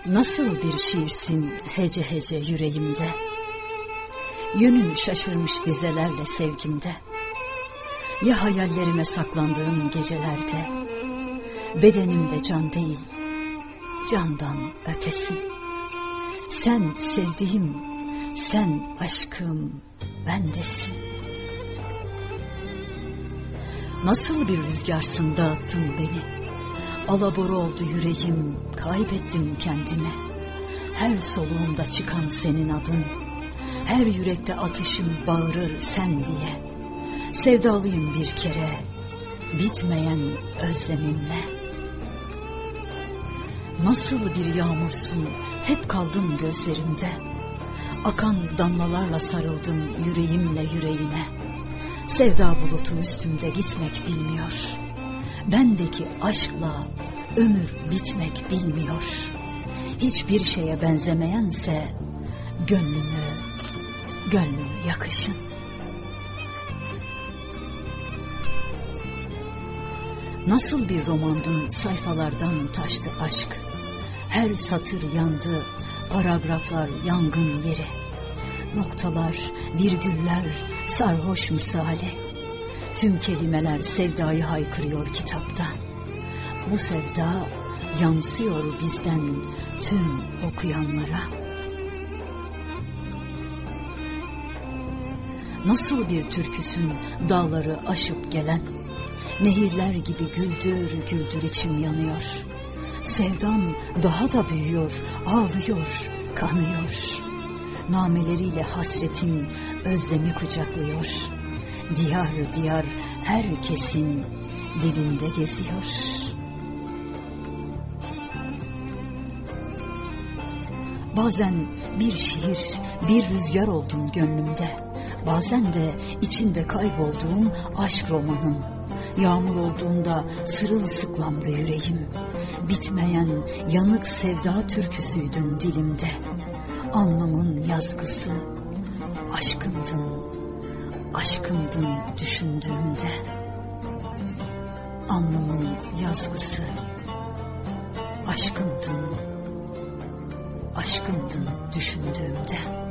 Nasıl bir şiirsin hece hece yüreğimde, yönün şaşırmış dizelerle sevgimde. Ya hayallerime saklandığım gecelerde, bedenimde can değil, candan ötesin. Sen sevdiğim, sen aşkım, bendesin. Nasıl bir rüzgarsın dağıttın beni, alabora oldu yüreğim, kaybettim kendimi. Her soluğumda çıkan senin adın, her yürekte atışım bağırır sen diye. Sevdalıyım bir kere, bitmeyen özlemimle. Nasıl bir yağmursun, hep kaldım gözlerimde. Akan damlalarla sarıldım yüreğimle yüreğine. Sevda bulutu üstümde gitmek bilmiyor. Bendeki aşkla ömür bitmek bilmiyor. Hiçbir şeye benzemeyense gönlüm yakışın. Nasıl bir romandın sayfalardan taştı aşk. Her satır yandı, paragraflar yangın yeri. Noktalar, virgüller sarhoş misali. Tüm kelimeler sevdayı haykırıyor kitapta. Bu sevda yansıyor bizden tüm okuyanlara. Nasıl bir türküsün dağları aşıp gelen, nehirler gibi güldür güldür içim yanıyor. Sevdam daha da büyüyor, ağlıyor, kanıyor. Nameleriyle hasretin özlemi kucaklıyor. Diyar diyar herkesin dilinde geziyor. Bazen bir şiir, bir rüzgar oldun gönlümde. Bazen de içinde kaybolduğum aşk romanım. Yağmur olduğunda sırılsıklamdı yüreğim. Bitmeyen yanık sevda türküsüydün dilimde. Alnımın yazgısı aşkımdın, aşkımdın düşündüğümde. Alnımın yazgısı aşkımdın, aşkımdın düşündüğümde.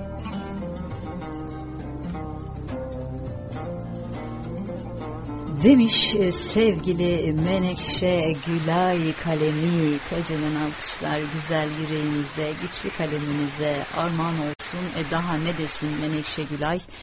Demiş sevgili Menekşe Gülay kalemi. Kocaman alkışlar güzel yüreğinize, güçlü kaleminize armağan olsun. Daha ne desin Menekşe Gülay?